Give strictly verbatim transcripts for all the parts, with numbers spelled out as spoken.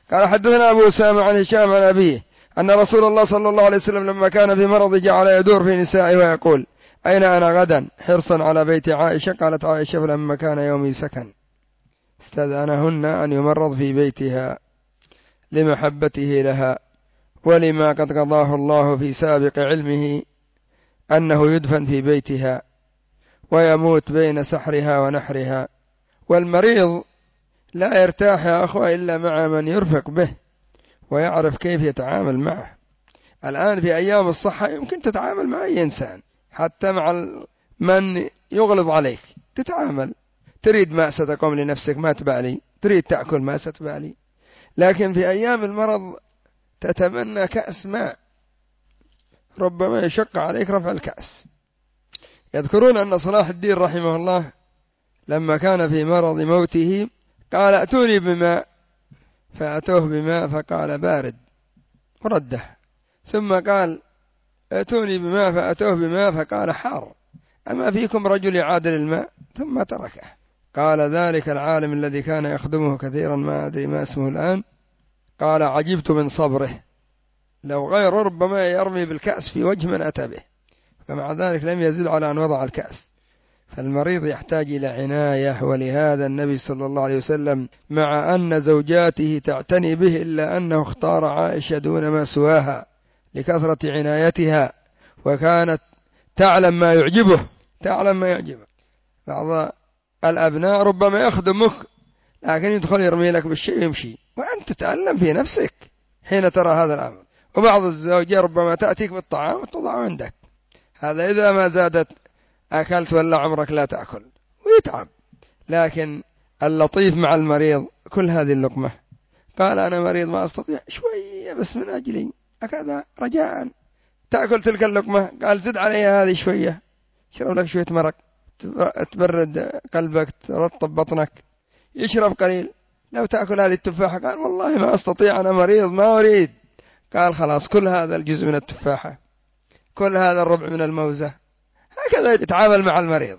قال حدثنا أبو أسامة عن هشام عن أبيه أن رسول الله صلى الله عليه وسلم لما كان في مرض جعل يدور في نسائه ويقول أين أنا غدا حرصا على بيت عائشة. قالت عائشة فلما كان يومي سكن استأذنهن أن يمرض في بيتها لمحبته لها ولما قد قضاه الله في سابق علمه أنه يدفن في بيتها ويموت بين سحرها ونحرها. والمريض لا يرتاح يا أخوة إلا مع من يرفق به ويعرف كيف يتعامل معه. الآن في أيام الصحة يمكن تتعامل مع أي إنسان، حتى مع من يغلظ عليك تتعامل، تريد ماء ستقوم لنفسك ما تبالي، تريد تأكل ما ستبالي. لكن في أيام المرض تتمنى كأس ماء، ربما يشق عليك رفع الكأس. يذكرون أن صلاح الدين رحمه الله لما كان في مرض موته قال أتوني بماء، فأتوه بماء فقال بارد ورده، ثم قال أتوني بماء فأتوه بماء فقال حار، أما فيكم رجل يعادل الماء، ثم تركه. قال ذلك العالم الذي كان يخدمه كثيرا ما أدري ما اسمه الآن، قال عجبت من صبره، لو غيره ربما يرمي بالكأس في وجه من أتى به، فمع ذلك لم يزد على أن وضع الكأس. فالمريض يحتاج إلى عناية، ولهذا النبي صلى الله عليه وسلم مع أن زوجاته تعتني به إلا أنه اختار عائشة دون ما سواها لكثرة عنايتها، وكانت تعلم ما يعجبه، تعلم ما يعجبه. بعض الأبناء ربما يخدمك لكن يدخل يرمي لك بالشيء ويمشي، وأنت تتألم في نفسك حين ترى هذا الأمر. وبعض الزوجات ربما تأتيك بالطعام وتضع عندك، هذا إذا ما زادت أكلت ولا عمرك لا تأكل ويتعب. لكن اللطيف مع المريض كل هذه اللقمة، قال أنا مريض ما أستطيع شوية بس من أجلي أكذا رجاء تأكل تلك اللقمة، قال زد عليها هذه شوية، شرب لك شوية مرق تبرد قلبك ترطب بطنك، يشرب قليل. لو تأكل هذه التفاحة قال والله ما أستطيع أنا مريض ما أريد، قال خلاص كل هذا الجزء من التفاحة، كل هذا الربع من الموزة. هكذا يتعامل مع المريض.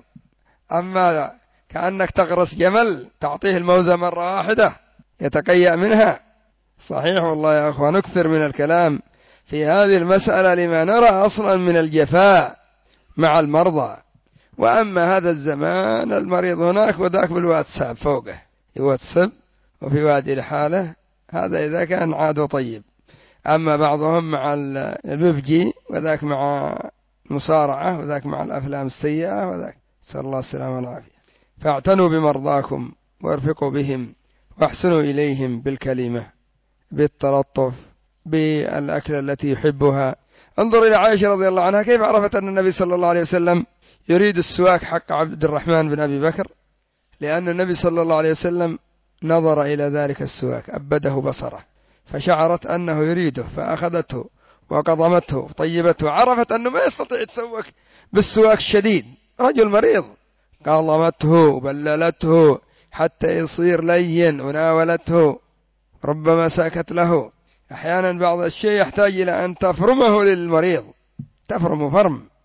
أما كأنك تغرس جمل تعطيه الموزة مرة واحدة يتقيأ منها. صحيح والله يا أخوة نكثر من الكلام في هذه المسألة لما نرى أصلا من الجفاء مع المرضى. وأما هذا الزمان المريض هناك وذاك بالواتساب فوقه يواتساب وفي وادي لحاله، هذا إذا كان عاده طيب. أما بعضهم مع الببجي وذاك مع المصارعة وذاك مع الأفلام السيئة وذاك، نسأل الله السلامة والعافية. فاعتنوا بمرضاكم وارفقوا بهم واحسنوا إليهم بالكلمة بالتلطف بالأكل التي يحبها. انظر إلى عائشة رضي الله عنها كيف عرفت أن النبي صلى الله عليه وسلم يريد السواك حق عبد الرحمن بن أبي بكر، لأن النبي صلى الله عليه وسلم نظر إلى ذلك السواك أبده بصره فشعرت أنه يريده فأخذته وقضمته طيبته، عرفت أنه ما يستطيع يتسوك بالسواك الشديد، رجل مريض، قضمته وبللته حتى يصير لين وناولته ربما ساكت له. أحيانا بعض الشيء يحتاج إلى أن تفرمه للمريض، تفرم فرم